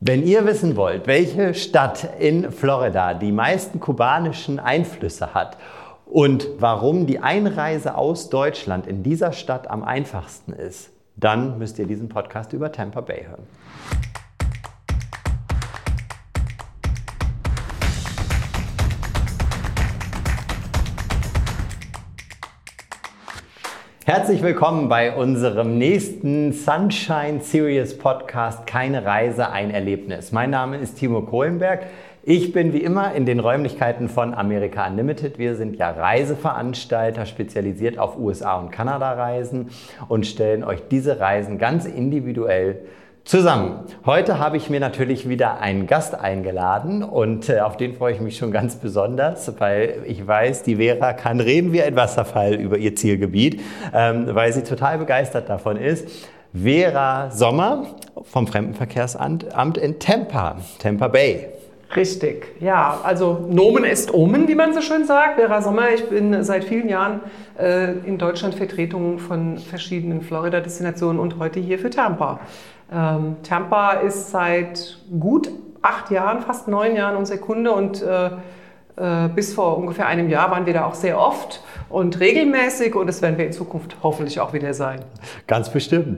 Wenn ihr wissen wollt, welche Stadt in Florida die meisten kubanischen Einflüsse hat und warum die Einreise aus Deutschland in dieser Stadt am einfachsten ist, dann müsst ihr diesen Podcast über Tampa Bay hören. Herzlich willkommen bei unserem nächsten Sunshine Series Podcast Keine Reise, ein Erlebnis. Mein Name ist Timo Kohlenberg. Ich bin wie immer in den Räumlichkeiten von America Unlimited. Wir sind ja Reiseveranstalter, spezialisiert auf USA- und Kanada-Reisen und stellen euch diese Reisen ganz individuell zusammen. Heute habe ich mir natürlich wieder einen Gast eingeladen und auf den freue ich mich schon ganz besonders, weil ich weiß, die Vera kann reden wie ein Wasserfall über ihr Zielgebiet, weil sie total begeistert davon ist. Vera Sommer vom Fremdenverkehrsamt in Tampa Bay. Richtig, ja, also Nomen est Omen, wie man so schön sagt. Vera Sommer, ich bin seit vielen Jahren in Deutschland Vertretung von verschiedenen Florida-Destinationen und heute hier für Tampa. Tampa ist seit gut 8 Jahren, fast 9 Jahren unser Kunde und bis vor ungefähr einem Jahr waren wir da auch sehr oft und regelmäßig und das werden wir in Zukunft hoffentlich auch wieder sein. Ganz bestimmt.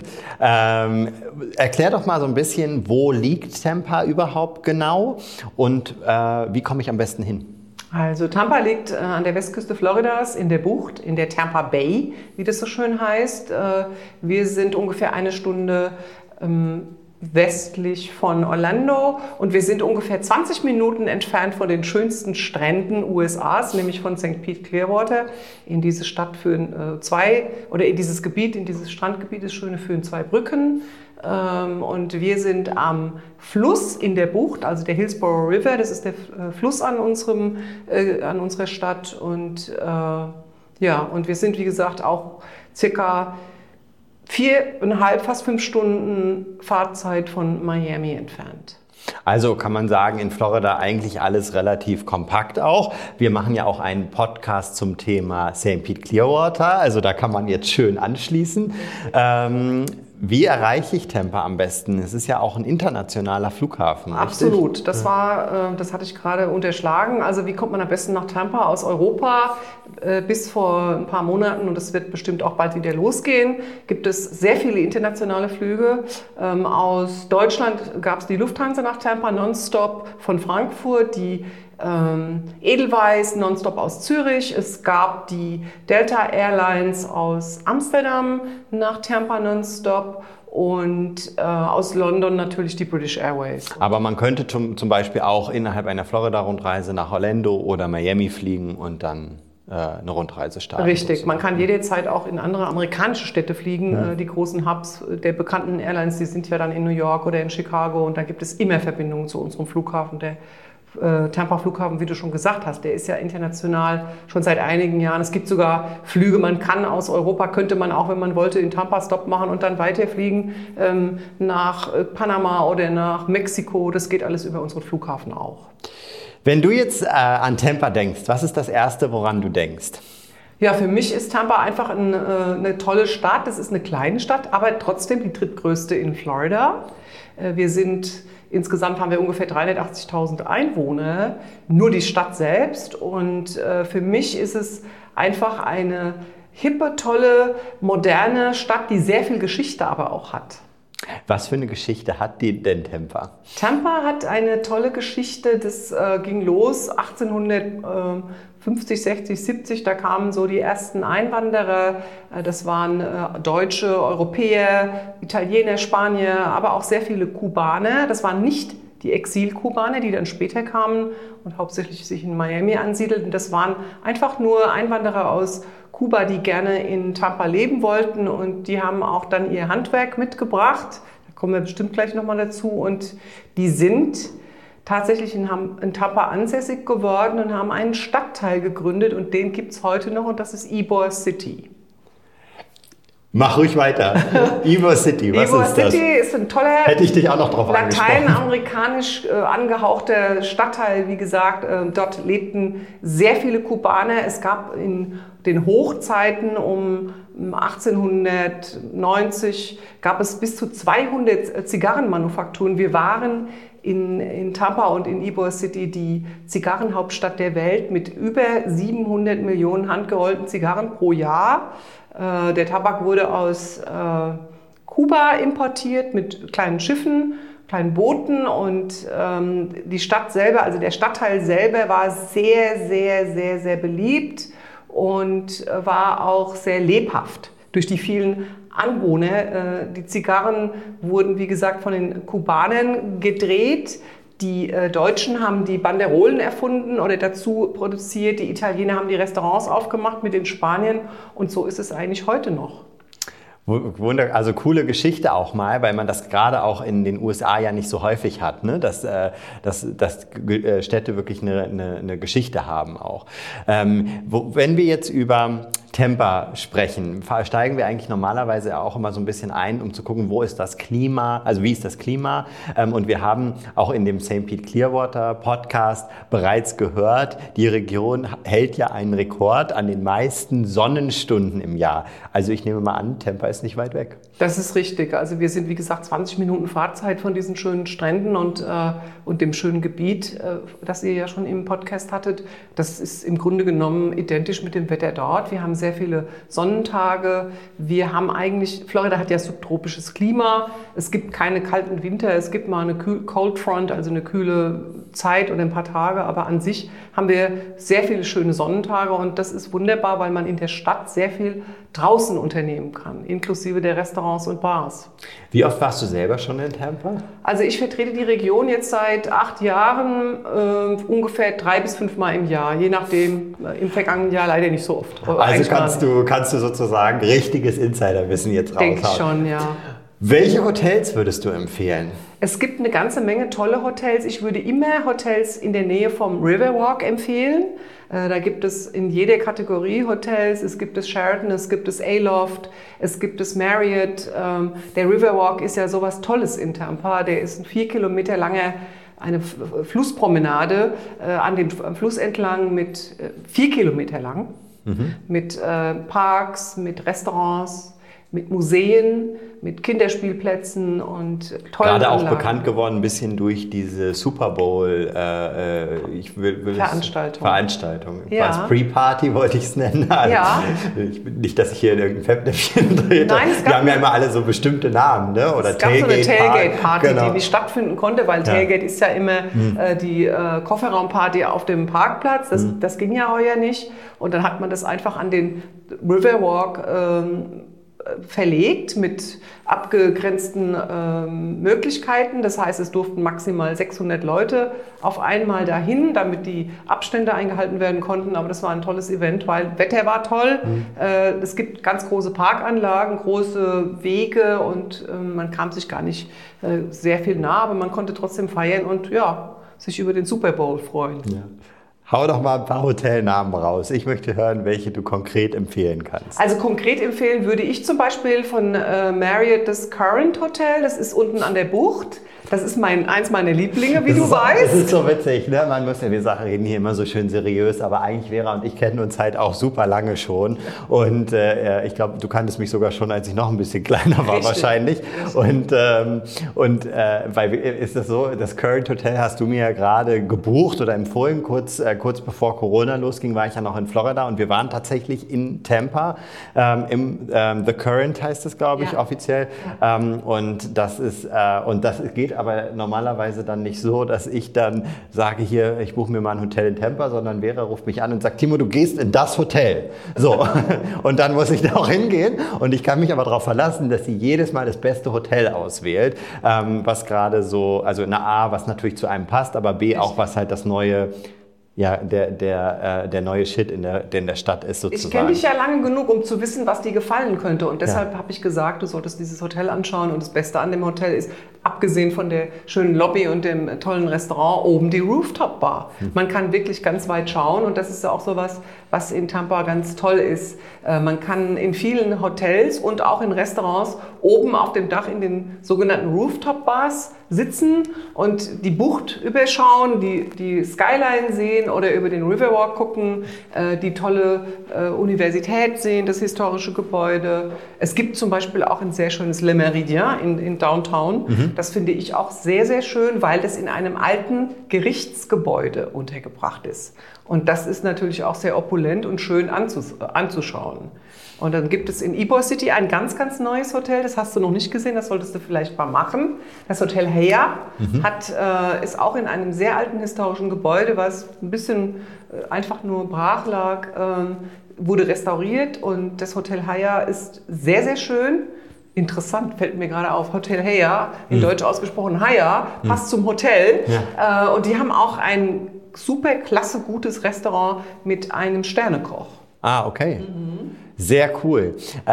Erklär doch mal so ein bisschen, wo liegt Tampa überhaupt genau und wie komme ich am besten hin? Also Tampa liegt an der Westküste Floridas in der Bucht, in der Tampa Bay, wie das so schön heißt. Wir sind ungefähr 1 Stunde westlich von Orlando und wir sind ungefähr 20 Minuten entfernt von den schönsten Stränden USAs, nämlich von St. Pete Clearwater. In diese Stadt führen in dieses Strandgebiet führen 2 Brücken. Und wir sind am Fluss in der Bucht, also der Hillsborough River, das ist der Fluss an unserer Stadt. Und und wir sind, wie gesagt, auch circa 4,5, fast 5 Stunden Fahrzeit von Miami entfernt. Also kann man sagen, in Florida eigentlich alles relativ kompakt auch. Wir machen ja auch einen Podcast zum Thema St. Pete Clearwater, also da kann man jetzt schön anschließen. Wie erreiche ich Tampa am besten? Es ist ja auch ein internationaler Flughafen. Absolut, das hatte ich gerade unterschlagen. Also wie kommt man am besten nach Tampa aus Europa? Bis vor ein paar Monaten, und das wird bestimmt auch bald wieder losgehen, gibt es sehr viele internationale Flüge. Aus Deutschland gab es die Lufthansa nach Tampa nonstop von Frankfurt, die Edelweiss nonstop aus Zürich. Es gab die Delta Airlines aus Amsterdam nach Tampa nonstop und aus London natürlich die British Airways. Aber man könnte zum Beispiel auch innerhalb einer Florida-Rundreise nach Orlando oder Miami fliegen und dann eine Rundreise starten. Richtig, sozusagen. Man kann jederzeit auch in andere amerikanische Städte fliegen. Ja. Die großen Hubs der bekannten Airlines, die sind ja dann in New York oder in Chicago und da gibt es immer Verbindungen zu unserem Flughafen. Der Tampa Flughafen, wie du schon gesagt hast, der ist ja international schon seit einigen Jahren. Es gibt sogar Flüge, man kann aus Europa, könnte man auch, wenn man wollte, in Tampa Stopp machen und dann weiterfliegen nach Panama oder nach Mexiko. Das geht alles über unseren Flughafen auch. Wenn du jetzt an Tampa denkst, was ist das Erste, woran du denkst? Ja, für mich ist Tampa einfach eine tolle Stadt. Das ist eine kleine Stadt, aber trotzdem die drittgrößte in Florida. Insgesamt haben wir ungefähr 380.000 Einwohner, nur die Stadt selbst. Und für mich ist es einfach eine hippe, tolle, moderne Stadt, die sehr viel Geschichte aber auch hat. Was für eine Geschichte hat die denn Tampa? Tampa hat eine tolle Geschichte. Das ging los 1850, 60, 70. Da kamen so die ersten Einwanderer. Das waren Deutsche, Europäer, Italiener, Spanier, aber auch sehr viele Kubaner. Das waren nicht die Exil-Kubaner, die dann später kamen und hauptsächlich sich in Miami ansiedelten. Das waren einfach nur Einwanderer aus Kuba, die gerne in Tampa leben wollten und die haben auch dann ihr Handwerk mitgebracht. Da kommen wir bestimmt gleich nochmal dazu. Und die sind tatsächlich in Tampa ansässig geworden und haben einen Stadtteil gegründet und den gibt es heute noch und das ist Ybor City. Mach ruhig weiter. Ybor City, was Ybor ist das? City ist ein toller, hätte ich dich auch noch drauf angesprochen, lateinamerikanisch angehauchter Stadtteil. Wie gesagt, dort lebten sehr viele Kubaner. Es gab in den Hochzeiten um 1890 gab es bis zu 200 Zigarrenmanufakturen. Wir waren in Tampa und in Ybor City die Zigarrenhauptstadt der Welt mit über 700 Millionen handgerollten Zigarren pro Jahr. Der Tabak wurde aus Kuba importiert mit kleinen Schiffen, kleinen Booten und die Stadt selber, also der Stadtteil selber war sehr, sehr, sehr, sehr beliebt und war auch sehr lebhaft durch die vielen Anwohner. Die Zigarren wurden, wie gesagt, von den Kubanern gedreht. Die Deutschen haben die Banderolen erfunden oder dazu produziert. Die Italiener haben die Restaurants aufgemacht mit den Spaniern und so ist es eigentlich heute noch. Also coole Geschichte auch mal, weil man das gerade auch in den USA ja nicht so häufig hat, ne? dass Städte wirklich eine Geschichte haben auch. Wenn wir jetzt über Tampa sprechen, steigen wir eigentlich normalerweise auch immer so ein bisschen ein, um zu gucken, wo ist das Klima, also wie ist das Klima. Und wir haben auch in dem St. Pete Clearwater Podcast bereits gehört, die Region hält ja einen Rekord an den meisten Sonnenstunden im Jahr. Also ich nehme mal an, Tampa ist nicht weit weg. Das ist richtig. Also wir sind, wie gesagt, 20 Minuten Fahrzeit von diesen schönen Stränden und dem schönen Gebiet, das ihr ja schon im Podcast hattet. Das ist im Grunde genommen identisch mit dem Wetter dort. Wir haben sehr viele Sonnentage. Wir haben eigentlich, Florida hat ja subtropisches Klima. Es gibt keine kalten Winter. Es gibt mal eine Cold Front, also eine kühle Zeit oder ein paar Tage. Aber an sich haben wir sehr viele schöne Sonnentage und das ist wunderbar, weil man in der Stadt sehr viel draußen unternehmen kann, inklusive der Restaurants und Bars. Wie oft warst du selber schon in Tampa? Also ich vertrete die Region jetzt seit 8 Jahren, ungefähr 3 bis 5 Mal im Jahr, je nachdem, im vergangenen Jahr leider nicht so oft. Also kannst du sozusagen richtiges Insiderwissen jetzt raushauen? Denke ich schon, ja. Welche Hotels würdest du empfehlen? Es gibt eine ganze Menge tolle Hotels. Ich würde immer Hotels in der Nähe vom Riverwalk empfehlen. Da gibt es in jeder Kategorie Hotels. Es gibt das Sheraton, es gibt das Aloft, es gibt das Marriott. Der Riverwalk ist ja sowas Tolles in Tampa. Der ist ein 4 Kilometer langer eine Flusspromenade an dem Fluss entlang mit 4 Kilometer lang, mit Parks, mit Restaurants, mit Museen, mit Kinderspielplätzen und tollen Gerade auch Anlagen. bekannt geworden ein bisschen durch diese Super Bowl Veranstaltung. Ja. Als Pre-Party wollte ich es nennen. Also ja. Nicht, dass ich hier in irgendein Fettnäpfchen trete. Nein, die haben ja immer alle so bestimmte Namen, ne? Oder es gab so eine Tailgate-Party, genau, die nicht stattfinden konnte, weil Tailgate ist ja immer die Kofferraumparty auf dem Parkplatz. Das ging ja heuer nicht. Und dann hat man das einfach an den Riverwalk verlegt mit abgegrenzten Möglichkeiten. Das heißt, es durften maximal 600 Leute auf einmal dahin, damit die Abstände eingehalten werden konnten. Aber das war ein tolles Event, weil Wetter war toll. Es gibt ganz große Parkanlagen, große Wege und man kam sich gar nicht sehr viel nah, aber man konnte trotzdem feiern und ja, sich über den Super Bowl freuen. Ja. Hau doch mal ein paar Hotelnamen raus. Ich möchte hören, welche du konkret empfehlen kannst. Also konkret empfehlen würde ich zum Beispiel von Marriott das Current Hotel. Das ist unten an der Bucht. Das ist eins meiner Lieblinge, wie du weißt. Das ist so witzig, ne? Man muss ja, wir reden hier immer so schön seriös, aber eigentlich Vera und ich kennen uns halt auch super lange schon. Und ich glaube, du kanntest mich sogar schon, als ich noch ein bisschen kleiner war. Richtig. Wahrscheinlich. Und weil ist das so, das Current Hotel hast du mir ja gerade gebucht oder empfohlen, kurz bevor Corona losging, war ich ja noch in Florida und wir waren tatsächlich in Tampa, im The Current heißt es, glaube ich, offiziell. Und das geht aber normalerweise dann nicht so, dass ich dann sage, hier, ich buche mir mal ein Hotel in Tampa, sondern Vera ruft mich an und sagt, Timo, du gehst in das Hotel. So, und dann muss ich da auch hingehen und ich kann mich aber darauf verlassen, dass sie jedes Mal das beste Hotel auswählt, was gerade so, also eine A, was natürlich zu einem passt, aber B, auch was halt das neue, ja, der neue Shit in der Stadt ist sozusagen. Ich kenne dich ja lange genug, um zu wissen, was dir gefallen könnte. Und deshalb habe ich gesagt, du solltest dieses Hotel anschauen. Und das Beste an dem Hotel ist, abgesehen von der schönen Lobby und dem tollen Restaurant, oben die Rooftop-Bar. Man kann wirklich ganz weit schauen. Und das ist ja auch so was in Tampa ganz toll ist. Man kann in vielen Hotels und auch in Restaurants oben auf dem Dach in den sogenannten Rooftop-Bars sitzen und die Bucht überschauen, die Skyline sehen gehen oder über den Riverwalk gucken, die tolle Universität sehen, das historische Gebäude. Es gibt zum Beispiel auch ein sehr schönes Le Méridien in Downtown. Das finde ich auch sehr, sehr schön, weil das in einem alten Gerichtsgebäude untergebracht ist. Und das ist natürlich auch sehr opulent und schön anzuschauen. Und dann gibt es in Ybor City ein ganz, ganz neues Hotel, das hast du noch nicht gesehen, das solltest du vielleicht mal machen. Das Hotel Heya ist auch in einem sehr alten historischen Gebäude, was ein bisschen einfach nur brach lag, wurde restauriert und das Hotel Heya ist sehr, sehr schön. Interessant, fällt mir gerade auf, Hotel Heya, in Deutsch ausgesprochen Heya, passt zum Hotel. Ja. Und die haben auch ein super klasse, gutes Restaurant mit einem Sternekoch. Ah, okay. Sehr cool.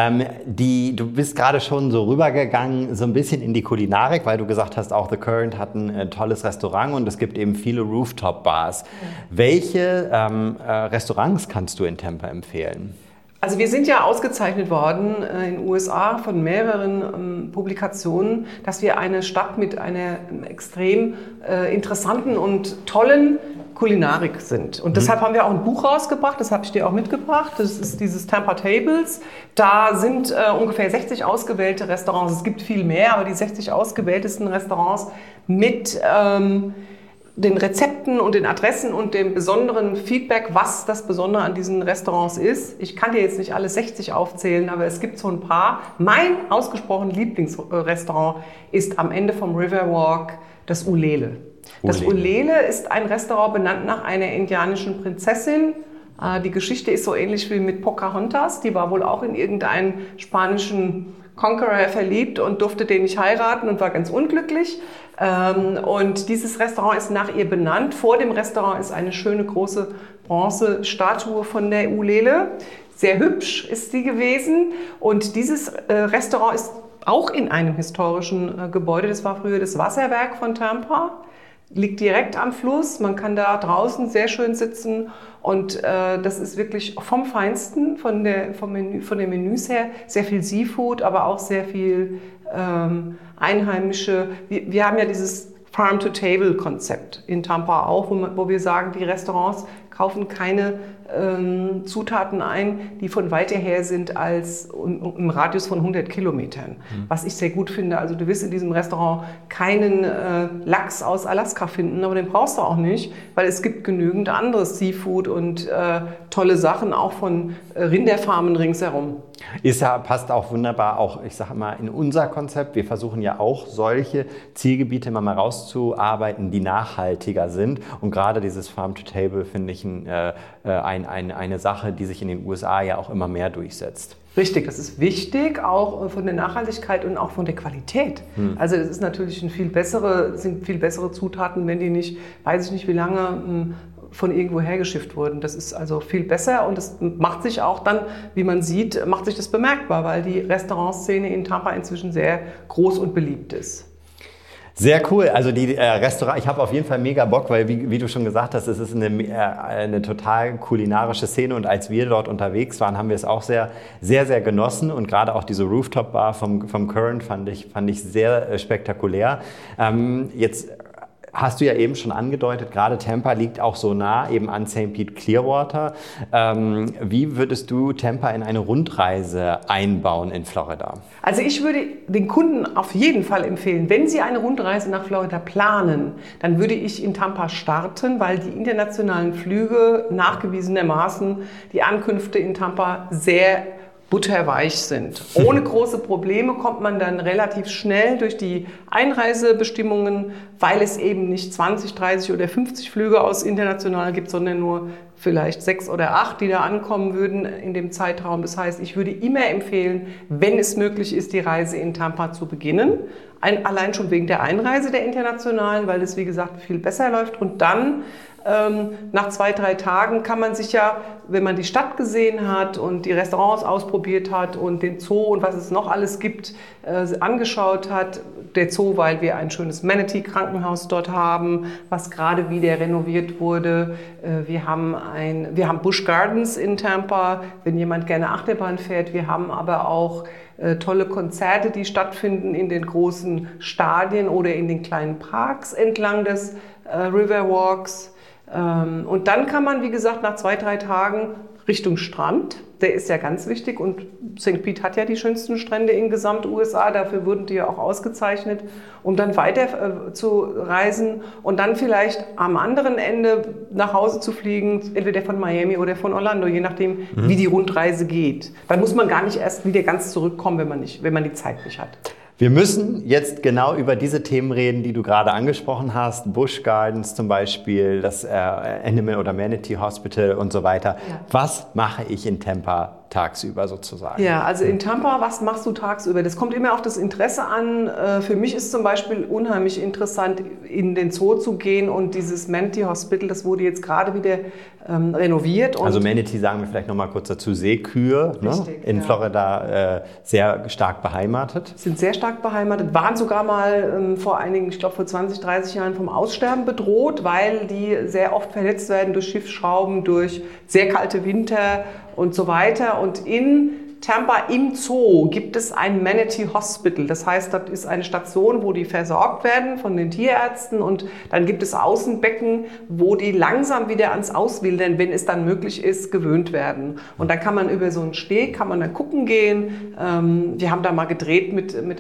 Du bist gerade schon so rübergegangen, so ein bisschen in die Kulinarik, weil du gesagt hast, auch The Current hat ein tolles Restaurant und es gibt eben viele Rooftop-Bars. Ja. Welche Restaurants kannst du in Tampa empfehlen? Also wir sind ja ausgezeichnet worden in den USA von mehreren Publikationen, dass wir eine Stadt mit einer extrem interessanten und tollen Kulinarik sind. Und deshalb haben wir auch ein Buch rausgebracht, das habe ich dir auch mitgebracht. Das ist dieses Tampa Tables. Da sind ungefähr 60 ausgewählte Restaurants. Es gibt viel mehr, aber die 60 ausgewähltesten Restaurants mit den Rezepten und den Adressen und dem besonderen Feedback, was das Besondere an diesen Restaurants ist. Ich kann dir jetzt nicht alle 60 aufzählen, aber es gibt so ein paar. Mein ausgesprochen Lieblingsrestaurant ist am Ende vom Riverwalk das Ulele. Das Ulele ist ein Restaurant benannt nach einer indianischen Prinzessin. Die Geschichte ist so ähnlich wie mit Pocahontas. Die war wohl auch in irgendeinen spanischen Conqueror verliebt und durfte den nicht heiraten und war ganz unglücklich. Und dieses Restaurant ist nach ihr benannt. Vor dem Restaurant ist eine schöne große Bronzestatue von der Ulele. Sehr hübsch ist sie gewesen. Und dieses Restaurant ist auch in einem historischen Gebäude. Das war früher das Wasserwerk von Tampa. Liegt direkt am Fluss. Man kann da draußen sehr schön sitzen. Und das ist wirklich vom Feinsten, von den Menüs her. Sehr viel Seafood, aber auch sehr viel einheimische. Wir haben ja dieses Farm-to-Table-Konzept in Tampa auch, wo wir sagen, die Restaurants kaufen keine Zutaten ein, die von weiter her sind als im Radius von 100 Kilometern. Was ich sehr gut finde. Also du wirst in diesem Restaurant keinen Lachs aus Alaska finden, aber den brauchst du auch nicht, weil es gibt genügend anderes Seafood und tolle Sachen auch von Rinderfarmen ringsherum. Passt auch wunderbar auch, ich sage mal, in unser Konzept. Wir versuchen ja auch solche Zielgebiete mal rauszuarbeiten, die nachhaltiger sind. Und gerade dieses Farm-to-Table finde ich eine Sache, die sich in den USA ja auch immer mehr durchsetzt. Richtig, das ist wichtig, auch von der Nachhaltigkeit und auch von der Qualität. Also es ist natürlich sind viel bessere Zutaten, wenn die nicht, weiß ich nicht wie lange, von irgendwo hergeschifft wurden. Das ist also viel besser und das macht sich auch dann, wie man sieht, macht sich das bemerkbar, weil die Restaurantszene in Tampa inzwischen sehr groß und beliebt ist. Sehr cool. Also die Restaurant, ich habe auf jeden Fall mega Bock, weil wie du schon gesagt hast, es ist eine total kulinarische Szene und als wir dort unterwegs waren, haben wir es auch sehr, sehr, sehr genossen und gerade auch diese Rooftop-Bar vom Current fand ich sehr spektakulär. Jetzt hast du ja eben schon angedeutet, gerade Tampa liegt auch so nah eben an St. Pete Clearwater. Wie würdest du Tampa in eine Rundreise einbauen in Florida? Also ich würde den Kunden auf jeden Fall empfehlen, wenn sie eine Rundreise nach Florida planen, dann würde ich in Tampa starten, weil die internationalen Flüge nachgewiesenermaßen die Ankünfte in Tampa sehr butterweich sind. Ohne große Probleme kommt man dann relativ schnell durch die Einreisebestimmungen, weil es eben nicht 20, 30 oder 50 Flüge aus international gibt, sondern nur vielleicht 6 oder 8, die da ankommen würden in dem Zeitraum. Das heißt, ich würde immer empfehlen, wenn es möglich ist, die Reise in Tampa zu beginnen. Allein schon wegen der Einreise der internationalen, weil es, wie gesagt, viel besser läuft. Und dann nach 2, 3 Tagen kann man sich ja, wenn man die Stadt gesehen hat und die Restaurants ausprobiert hat und den Zoo und was es noch alles gibt, angeschaut hat, der Zoo, weil wir ein schönes Manatee-Krankenhaus dort haben, was gerade wieder renoviert wurde. Wir haben Busch Gardens in Tampa, wenn jemand gerne Achterbahn fährt. Wir haben aber auch tolle Konzerte, die stattfinden in den großen Stadien oder in den kleinen Parks entlang des Riverwalks. Und dann kann man, wie gesagt, nach 2-3 Tagen Richtung Strand. Der ist ja ganz wichtig und St. Pete hat ja die schönsten Strände in Gesamt-USA. Dafür wurden die ja auch ausgezeichnet, um dann weiter zu reisen und dann vielleicht am anderen Ende nach Hause zu fliegen, entweder von Miami oder von Orlando, je nachdem, wie die Rundreise geht. Dann muss man gar nicht erst wieder ganz zurückkommen, wenn man die Zeit nicht hat. Wir müssen jetzt genau über diese Themen reden, die du gerade angesprochen hast. Busch Gardens zum Beispiel, das Animal oder Manatee Hospital und so weiter. Ja. Was mache ich in Tampa tagsüber sozusagen? Ja, also in Tampa, was machst du tagsüber? Das kommt immer auf das Interesse an. Für mich ist zum Beispiel unheimlich interessant, in den Zoo zu gehen und dieses Manatee Hospital, das wurde jetzt gerade wieder renoviert. Und also Manatee, sagen wir vielleicht nochmal kurz dazu, Seekühe, richtig, ne? In Florida sehr stark beheimatet. Sind sehr stark beheimatet, waren sogar mal vor einigen, ich glaube vor 20, 30 Jahren vom Aussterben bedroht, weil die sehr oft verletzt werden durch Schiffsschrauben, durch sehr kalte Winter und so weiter. Und in Tampa im Zoo gibt es ein Manatee Hospital. Das heißt, das ist eine Station, wo die versorgt werden von den Tierärzten und dann gibt es Außenbecken, wo die langsam wieder ans Auswildern, wenn es dann möglich ist, gewöhnt werden. Und dann kann man über so einen Steg, kann man dann gucken gehen. Wir haben da mal gedreht mit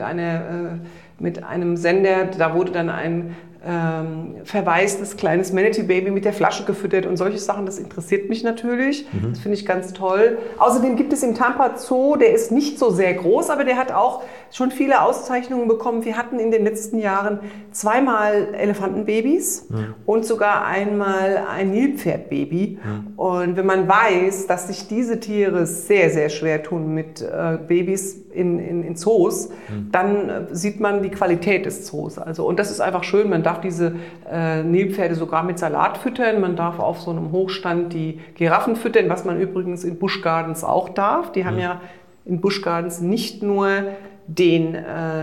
einem Sender, da wurde dann ein verwaistes kleines Manatee-Baby mit der Flasche gefüttert und solche Sachen, das interessiert mich natürlich. Das finde ich ganz toll. Außerdem gibt es im Tampa Zoo, der ist nicht so sehr groß, aber der hat auch schon viele Auszeichnungen bekommen. Wir hatten in den letzten Jahren 2-mal Elefantenbabys und sogar einmal ein Nilpferdbaby. Und wenn man weiß, dass sich diese Tiere sehr, sehr schwer tun mit Babys in Zoos, dann sieht man die Qualität des Zoos. Also, und das ist einfach schön, man darf diese Nilpferde sogar mit Salat füttern, man darf auf so einem Hochstand die Giraffen füttern, was man übrigens in Busch Gardens auch darf. Die haben ja in Busch Gardens nicht nur den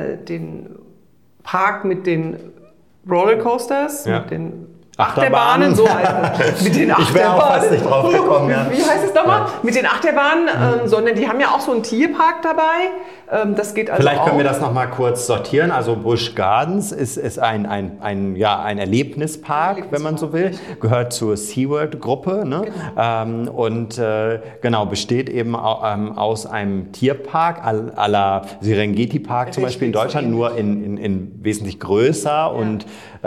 Park mit den Rollercoasters, mit den Achterbahnen, so heißt es. Mit den Achterbahnen. Ich wäre auch fast nicht drauf gekommen. Ja. Wie heißt es nochmal? Ja. Mit den Achterbahnen, sondern die haben ja auch so einen Tierpark dabei. Das geht also vielleicht können wir das nochmal kurz sortieren. Also Busch Gardens ist ein Erlebnispark, wenn man so will. Gehört zur SeaWorld-Gruppe. Ne? Genau. Und besteht eben aus einem Tierpark à la Serengeti-Park zum Beispiel in Deutschland, nur in wesentlich größer und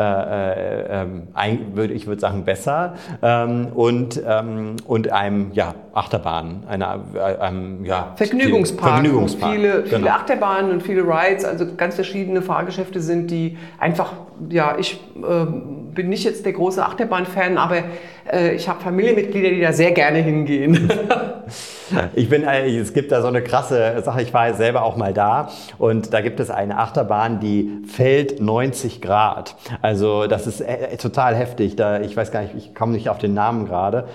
ich würde sagen besser und einem Achterbahn, Vergnügungspark. Viele Achterbahnen und viele Rides, also ganz verschiedene Fahrgeschäfte sind, die einfach, ich bin nicht jetzt der große Achterbahn-Fan, aber ich habe Familienmitglieder, die da sehr gerne hingehen. Es gibt da so eine krasse Sache, ich war selber auch mal da und da gibt es eine Achterbahn, die fällt 90 Grad. Also das ist total heftig, ich weiß gar nicht, ich komme nicht auf den Namen gerade.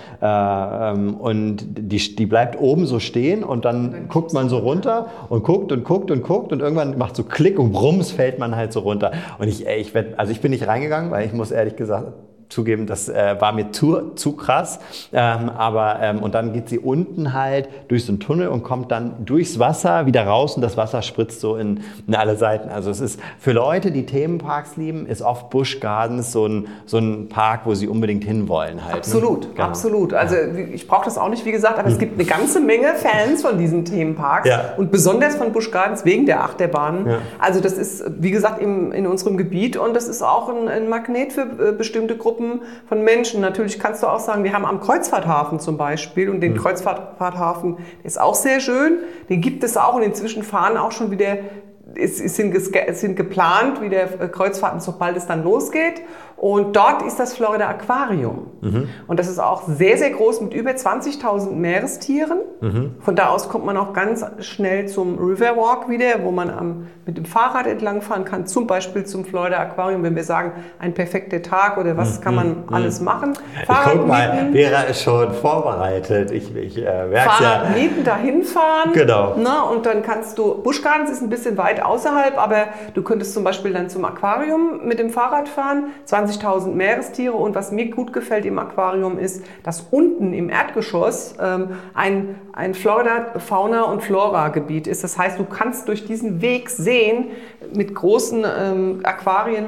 Und die bleibt oben so stehen und dann guckt man so runter und guckt und irgendwann macht so Klick und brumms fällt man halt so runter. Und ich bin nicht reingegangen, weil ich muss ehrlich gesagt zugeben, das war mir zu krass. Und dann geht sie unten halt durch so einen Tunnel und kommt dann durchs Wasser wieder raus und das Wasser spritzt so in alle Seiten. Also es ist für Leute, die Themenparks lieben, ist oft Busch Gardens so ein Park, wo sie unbedingt hinwollen halt. Absolut, ne? Genau. Absolut. Also ich brauche das auch nicht, wie gesagt, aber es gibt eine ganze Menge Fans von diesen Themenparks und besonders von Busch Gardens wegen der Achterbahnen. Ja. Also das ist, wie gesagt, in unserem Gebiet und das ist auch ein Magnet für bestimmte Gruppen von Menschen. Natürlich kannst du auch sagen, wir haben am Kreuzfahrthafen zum Beispiel und den Kreuzfahrthafen ist auch sehr schön. Den gibt es auch und inzwischen fahren auch schon wieder, es sind geplant wieder Kreuzfahrten, sobald es dann losgeht. Und dort ist das Florida Aquarium. Und das ist auch sehr, sehr groß mit über 20.000 Meerestieren. Von da aus kommt man auch ganz schnell zum Riverwalk wieder, wo man mit dem Fahrrad entlangfahren kann, zum Beispiel zum Florida Aquarium, wenn wir sagen, ein perfekter Tag oder was kann man alles machen. Guck mal, Vera ist schon vorbereitet. Ich Fahrrad mieten, dahin fahren. Genau. Ne, und dann kannst du, Busch Gardens ist ein bisschen weit außerhalb, aber du könntest zum Beispiel dann zum Aquarium mit dem Fahrrad fahren, 20.000 Meerestiere und was mir gut gefällt im Aquarium ist, dass unten im Erdgeschoss ein Florida Fauna- und Flora-Gebiet ist. Das heißt, du kannst durch diesen Weg sehen, mit großen Aquarien,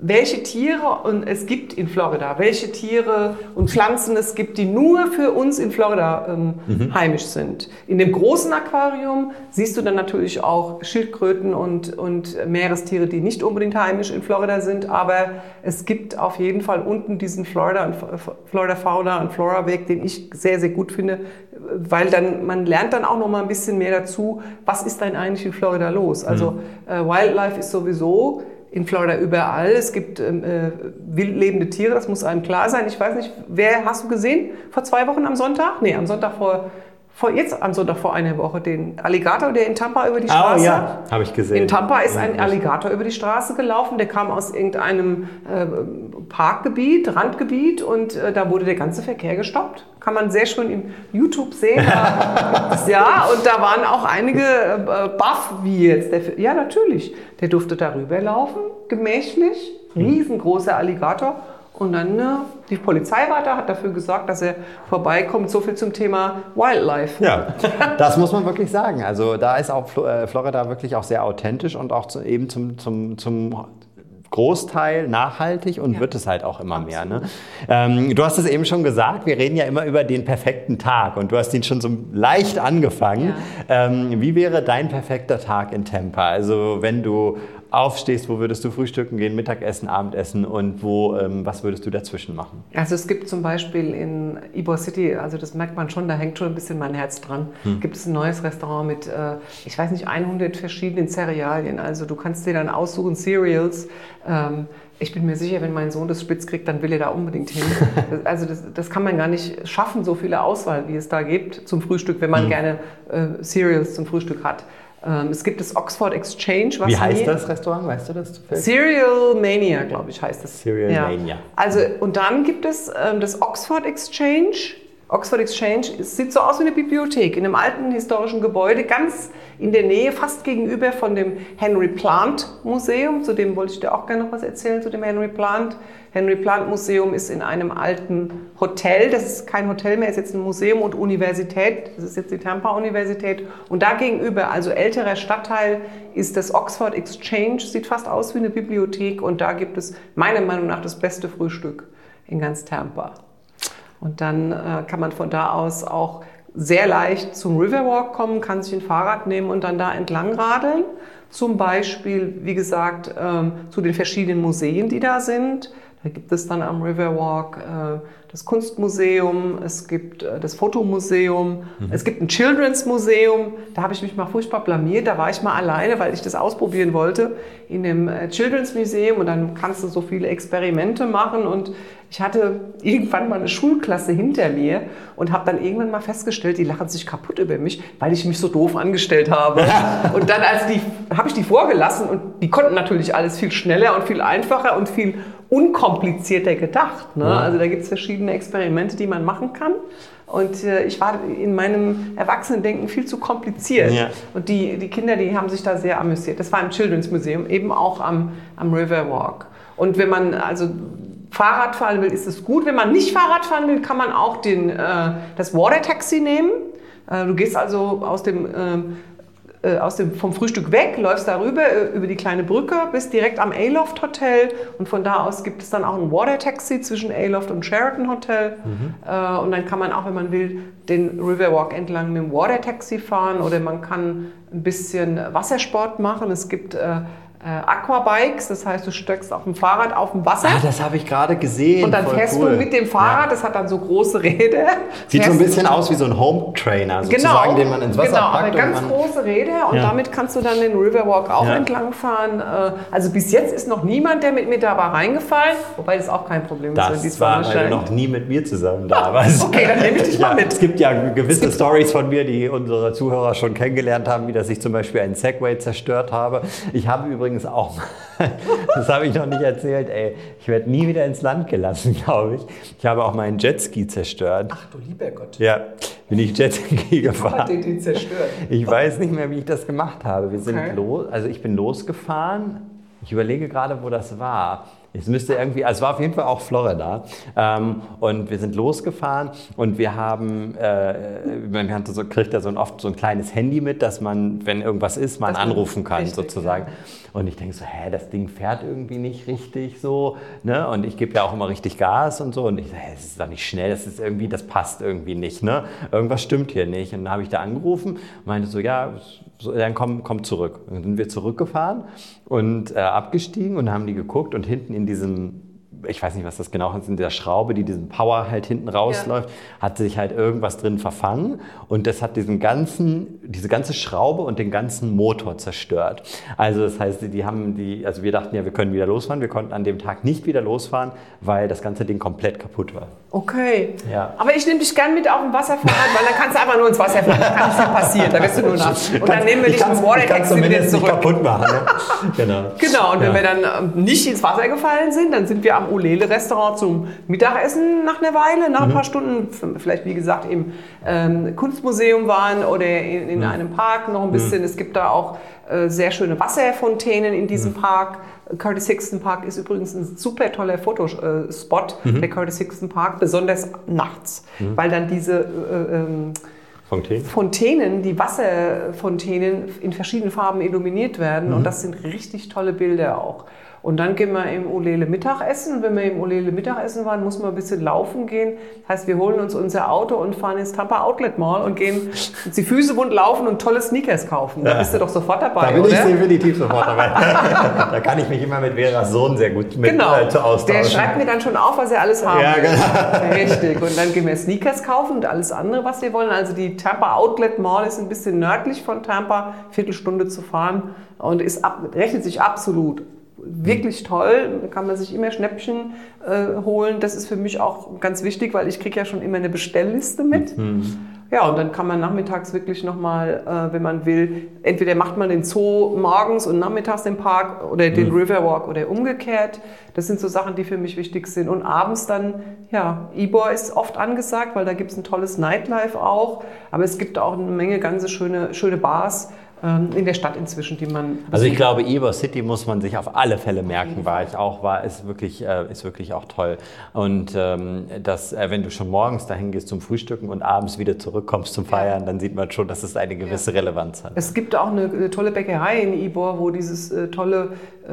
welche Tiere es gibt in Florida, welche Tiere und Pflanzen es gibt, die nur für uns in Florida heimisch sind. In dem großen Aquarium siehst du dann natürlich auch Schildkröten und Meerestiere, die nicht unbedingt heimisch in Florida sind, aber es gibt auf jeden Fall unten diesen Florida Fauna und Flora Weg, den ich sehr, sehr gut finde, weil man lernt dann auch noch mal ein bisschen mehr dazu, was ist denn eigentlich in Florida los? Also Wildlife ist sowieso in Florida überall. Es gibt wild lebende Tiere, das muss einem klar sein. Ich weiß nicht, hast du gesehen? Vor 2 Wochen am Sonntag? Nee, am Sonntag am Sonntag vor einer Woche den Alligator, der in Tampa über die Straße. Oh ja, habe ich gesehen. In Tampa ist ein Alligator über die Straße gelaufen. Der kam aus irgendeinem Parkgebiet, Randgebiet und da wurde der ganze Verkehr gestoppt. Kann man sehr schön im YouTube sehen. Ja, und da waren auch einige baff, wie jetzt. Ja, natürlich. Der durfte da rüberlaufen, gemächlich, riesengroßer Alligator. Und dann die Polizei war da, hat dafür gesorgt, dass er vorbeikommt. So viel zum Thema Wildlife. Ja, das muss man wirklich sagen. Also da ist auch Florida wirklich auch sehr authentisch und auch eben zum Großteil nachhaltig und wird es halt auch immer mehr. Ne? Du hast es eben schon gesagt, wir reden ja immer über den perfekten Tag und du hast ihn schon so leicht angefangen. Ja. Wie wäre dein perfekter Tag in Tampa? Also wenn du aufstehst, wo würdest du frühstücken gehen, Mittagessen, Abendessen und was würdest du dazwischen machen? Also es gibt zum Beispiel in Ybor City, also das merkt man schon, da hängt schon ein bisschen mein Herz dran, gibt es ein neues Restaurant mit, ich weiß nicht, 100 verschiedenen Cerealien. Also du kannst dir dann aussuchen, Cereals. Ich bin mir sicher, wenn mein Sohn das spitz kriegt, dann will er da unbedingt hin. Das kann man gar nicht schaffen, so viele Auswahl, wie es da gibt zum Frühstück, wenn man gerne Cereals zum Frühstück hat. Es gibt das Oxford Exchange. Wie heißt das Restaurant? Weißt du das? Cereal Mania, glaube ich, heißt das. Cereal Mania. Also, und dann gibt es das Oxford Exchange. Oxford Exchange, es sieht so aus wie eine Bibliothek in einem alten historischen Gebäude, ganz in der Nähe, fast gegenüber von dem Henry Plant Museum. Zu dem wollte ich dir auch gerne noch was erzählen, zu dem Henry Plant. Henry Plant Museum ist in einem alten Hotel, das ist kein Hotel mehr, ist jetzt ein Museum und Universität, das ist jetzt die Tampa Universität. Und da gegenüber, also älterer Stadtteil, ist das Oxford Exchange, sieht fast aus wie eine Bibliothek und da gibt es meiner Meinung nach das beste Frühstück in ganz Tampa. Und dann kann man von da aus auch sehr leicht zum Riverwalk kommen, kann sich ein Fahrrad nehmen und dann da entlang radeln. Zum Beispiel, wie gesagt, zu den verschiedenen Museen, die da sind. Da gibt es dann am Riverwalk das Kunstmuseum, es gibt das Fotomuseum, es gibt ein Children's Museum. Da habe ich mich mal furchtbar blamiert, da war ich mal alleine, weil ich das ausprobieren wollte in dem Children's Museum und dann kannst du so viele Experimente machen und ich hatte irgendwann mal eine Schulklasse hinter mir und habe dann irgendwann mal festgestellt, die lachen sich kaputt über mich, weil ich mich so doof angestellt habe. Und dann habe ich die vorgelassen und die konnten natürlich alles viel schneller und viel einfacher und viel unkomplizierter gedacht. Ne? Also da gibt es verschiedene Experimente, die man machen kann. Und ich war in meinem Erwachsenendenken viel zu kompliziert. Ja. Und die Kinder, die haben sich da sehr amüsiert. Das war im Children's Museum, eben auch am Riverwalk. Und wenn man also Fahrrad fahren will, ist es gut. Wenn man nicht Fahrrad fahren will, kann man auch das Water Taxi nehmen. Du gehst also vom Frühstück weg, läufst da rüber über die kleine Brücke, bist direkt am Aloft Hotel und von da aus gibt es dann auch ein Water Taxi zwischen Aloft und Sheraton Hotel. Und dann kann man auch, wenn man will, den Riverwalk entlang mit dem Water Taxi fahren oder man kann ein bisschen Wassersport machen. Es gibt Aquabikes, das heißt, du stöckst auf dem Fahrrad auf dem Wasser. Ah, das habe ich gerade gesehen. Und dann fährst du mit dem Fahrrad, das hat dann so große Räder. Sieht so ein bisschen aus wie so ein Home Trainer, sozusagen, den man ins Wasser packt. Genau, aber ganz große Räder und damit kannst du dann den Riverwalk auch entlang fahren. Also bis jetzt ist noch niemand, der mit mir da war, reingefallen, wobei das auch kein Problem ist, wenn die Sonne scheint. Das war, weil du noch nie mit mir zusammen da warst. Okay, dann nehme ich dich mal mit. Es gibt ja gewisse Stories von mir, die unsere Zuhörer schon kennengelernt haben, wie dass ich zum Beispiel einen Segway zerstört habe. Ich habe übrigens auch mal das habe ich noch nicht erzählt, ey. Ich werde nie wieder ins Land gelassen, glaube ich. Ich habe auch meinen Jetski zerstört. Ach du lieber Gott. Ja, bin ich Jetski gefahren. Hat den zerstört? Ich weiß nicht mehr, wie ich das gemacht habe. Ich bin losgefahren. Ich überlege gerade, wo das war. Es müsste irgendwie, also es war auf jeden Fall auch Florida. Und wir sind losgefahren und wir haben, kriegt er oft so ein kleines Handy mit, dass man, wenn irgendwas ist, man anrufen kann, richtig, sozusagen. Ja. Und ich denke so, das Ding fährt irgendwie nicht richtig so. Ne? Und ich gebe ja auch immer richtig Gas und so. Und ich sage, das ist doch nicht schnell, das passt irgendwie nicht. Ne? Irgendwas stimmt hier nicht. Und dann habe ich da angerufen und meinte so, ja, dann komm zurück. Und dann sind wir zurückgefahren und abgestiegen und haben die geguckt und hinten in diesem, ich weiß nicht, was das genau ist, in der Schraube, die diesen Power halt hinten rausläuft, hat sich halt irgendwas drin verfangen und das hat diese ganze Schraube und den ganzen Motor zerstört. Also das heißt, wir dachten ja, wir können wieder losfahren, wir konnten an dem Tag nicht wieder losfahren, weil das ganze Ding komplett kaputt war. Okay, ja. Aber ich nehme dich gern mit auf dem Wasserfahrrad, weil dann kannst du einfach nur ins Wasser fahren, dann kann nichts mehr passieren, da wirst du nur nass. Und dann nehmen wir dich im Water-Taxi wieder zurück. Kaputt machen, ne? Genau, und wenn wir dann nicht ins Wasser gefallen sind, dann sind wir am Ulele-Restaurant zum Mittagessen nach einer Weile, nach ein paar Stunden, vielleicht wie gesagt im Kunstmuseum waren oder in einem Park noch ein bisschen. Es gibt da auch sehr schöne Wasserfontänen in diesem Park. Curtis Higston Park ist übrigens ein super toller Fotospot, der Curtis Higston Park, besonders nachts, weil dann diese Fontänen, die Wasserfontänen in verschiedenen Farben illuminiert werden und das sind richtig tolle Bilder auch. Und dann gehen wir im Ulele Mittagessen. Wenn wir im Ulele Mittagessen waren, muss man ein bisschen laufen gehen. Das heißt, wir holen uns unser Auto und fahren ins Tampa Outlet Mall und gehen uns die Füße wund laufen und tolle Sneakers kaufen. Da bist du doch sofort dabei, oder? Da bin ich definitiv sofort dabei. Da kann ich mich immer mit Veras Sohn sehr gut austauschen. Der schreibt mir dann schon auf, was er alles haben will. Genau. Richtig. Und dann gehen wir Sneakers kaufen und alles andere, was wir wollen. Also die Tampa Outlet Mall ist ein bisschen nördlich von Tampa, Viertelstunde zu fahren und rechnet sich absolut. Wirklich toll, da kann man sich immer Schnäppchen holen. Das ist für mich auch ganz wichtig, weil ich kriege ja schon immer eine Bestellliste mit. Ja, und dann kann man nachmittags wirklich nochmal, wenn man will, entweder macht man den Zoo morgens und nachmittags den Park oder den Riverwalk oder umgekehrt. Das sind so Sachen, die für mich wichtig sind. Und abends dann, Ybor ist oft angesagt, weil da gibt es ein tolles Nightlife auch. Aber es gibt auch eine Menge ganz schöne Bars in der Stadt inzwischen, die man... Also ich glaube, Ybor City muss man sich auf alle Fälle merken, ist wirklich auch toll. Und wenn du schon morgens dahin gehst zum Frühstücken und abends wieder zurückkommst zum Feiern, dann sieht man schon, dass es eine gewisse Relevanz hat. Es gibt auch eine tolle Bäckerei in Ybor, wo dieses tolle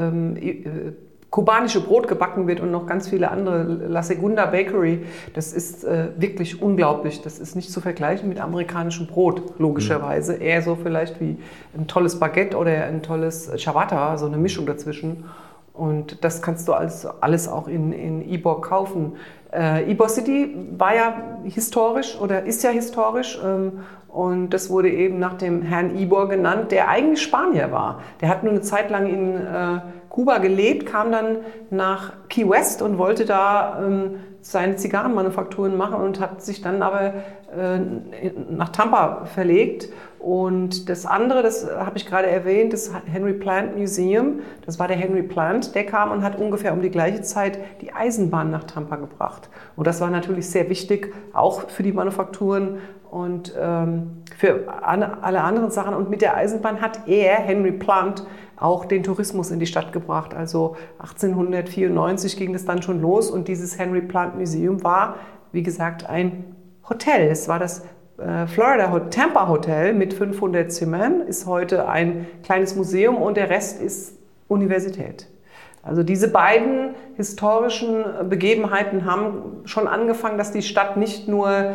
kubanische Brot gebacken wird und noch ganz viele andere, La Segunda Bakery, das ist wirklich unglaublich. Das ist nicht zu vergleichen mit amerikanischem Brot, logischerweise. Eher so vielleicht wie ein tolles Baguette oder ein tolles Ciabatta, so eine Mischung dazwischen. Und das kannst du alles auch in Ybor kaufen. Ybor City war ja historisch oder ist ja historisch. Und das wurde eben nach dem Herrn Ybor genannt, der eigentlich Spanier war. Der hat nur eine Zeit lang in Kuba gelebt, kam dann nach Key West und wollte da seine Zigarrenmanufakturen machen und hat sich dann aber nach Tampa verlegt. Und das andere, das habe ich gerade erwähnt, das Henry Plant Museum, das war der Henry Plant, der kam und hat ungefähr um die gleiche Zeit die Eisenbahn nach Tampa gebracht. Und das war natürlich sehr wichtig, auch für die Manufakturen und für alle anderen Sachen. Und mit der Eisenbahn hat Henry Plant, auch den Tourismus in die Stadt gebracht. Also 1894 ging das dann schon los und dieses Henry Plant Museum war, wie gesagt, ein Hotel. Es war das Tampa Hotel mit 500 Zimmern, ist heute ein kleines Museum und der Rest ist Universität. Also diese beiden historischen Begebenheiten haben schon angefangen, dass die Stadt nicht nur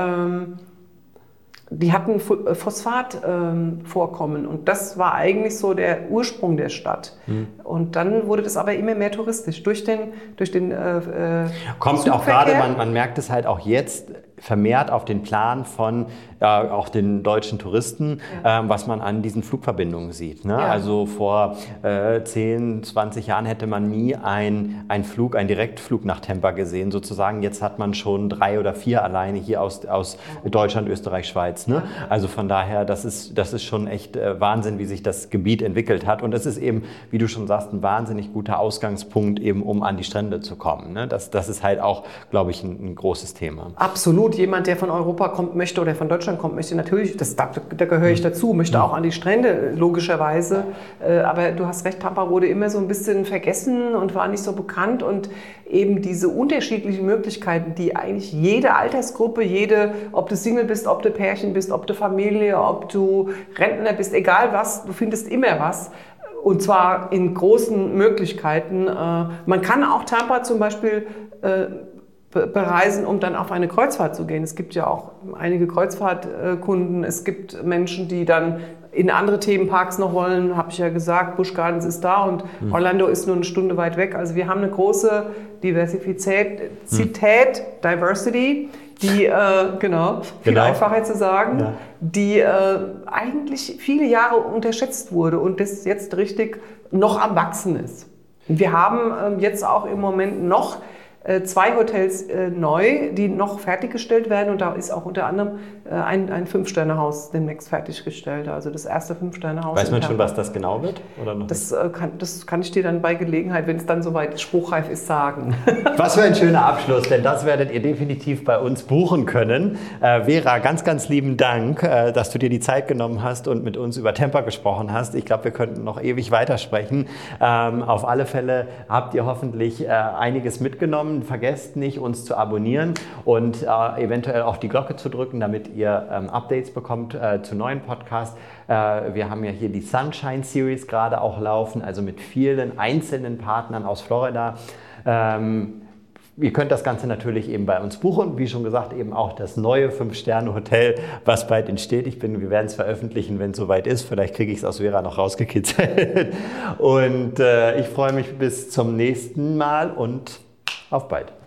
die hatten Phosphatvorkommen und das war eigentlich so der Ursprung der Stadt. Und dann wurde das aber immer mehr touristisch durch den kommt Zugverkehr. Auch gerade, man merkt es halt auch jetzt vermehrt auf den Plan von auch den deutschen Touristen, was man an diesen Flugverbindungen sieht. Ne? Ja. Also vor 10, 20 Jahren hätte man nie einen Direktflug nach Tampa gesehen sozusagen. Jetzt hat man schon 3 oder 4 alleine hier aus Deutschland, Österreich, Schweiz. Ne? Also von daher, das ist schon echt Wahnsinn, wie sich das Gebiet entwickelt hat. Und es ist eben, wie du schon sagst, ein wahnsinnig guter Ausgangspunkt, eben um an die Strände zu kommen. Ne? Das ist halt auch, glaube ich, ein großes Thema. Absolut. absolut. Jemand, der von Europa kommt möchte oder von Deutschland kommt möchte, natürlich, da gehöre ich dazu, möchte auch an die Strände, logischerweise. Aber du hast recht, Tampa wurde immer so ein bisschen vergessen und war nicht so bekannt. Und eben diese unterschiedlichen Möglichkeiten, die eigentlich jede Altersgruppe, ob du Single bist, ob du Pärchen bist, ob du Familie, ob du Rentner bist, egal was, du findest immer was. Und zwar in großen Möglichkeiten. Man kann auch Tampa zum Beispiel bereisen, um dann auf eine Kreuzfahrt zu gehen. Es gibt ja auch einige Kreuzfahrtkunden. Es gibt Menschen, die dann in andere Themenparks noch wollen. Habe ich ja gesagt, Busch Gardens ist da und Orlando ist nur eine Stunde weit weg. Also wir haben eine große Diversität, Diversity, die, viel einfacher zu sagen, die eigentlich viele Jahre unterschätzt wurde und das jetzt richtig noch am Wachsen ist. Und wir haben jetzt auch im Moment noch 2 Hotels neu, die noch fertiggestellt werden und da ist auch unter anderem ein 5-Sterne-Haus demnächst fertiggestellt, also das erste 5-Sterne-Haus. Weiß man schon, was das genau wird? Oder noch das kann ich dir dann bei Gelegenheit, wenn es dann soweit spruchreif ist, sagen. Was für ein schöner Abschluss, denn das werdet ihr definitiv bei uns buchen können. Vera, ganz, ganz lieben Dank, dass du dir die Zeit genommen hast und mit uns über Tampa gesprochen hast. Ich glaube, wir könnten noch ewig weitersprechen. Auf alle Fälle habt ihr hoffentlich einiges mitgenommen. Vergesst nicht, uns zu abonnieren und eventuell auch die Glocke zu drücken, damit ihr Updates bekommt zu neuen Podcasts. Wir haben ja hier die Sunshine Series gerade auch laufen, also mit vielen einzelnen Partnern aus Florida. Ihr könnt das Ganze natürlich eben bei uns buchen. Wie schon gesagt, eben auch das neue 5-Sterne-Hotel, was bald entsteht. Wir werden es veröffentlichen, wenn es soweit ist. Vielleicht kriege ich es aus Vera noch rausgekitzelt. Und ich freue mich bis zum nächsten Mal und auf bald.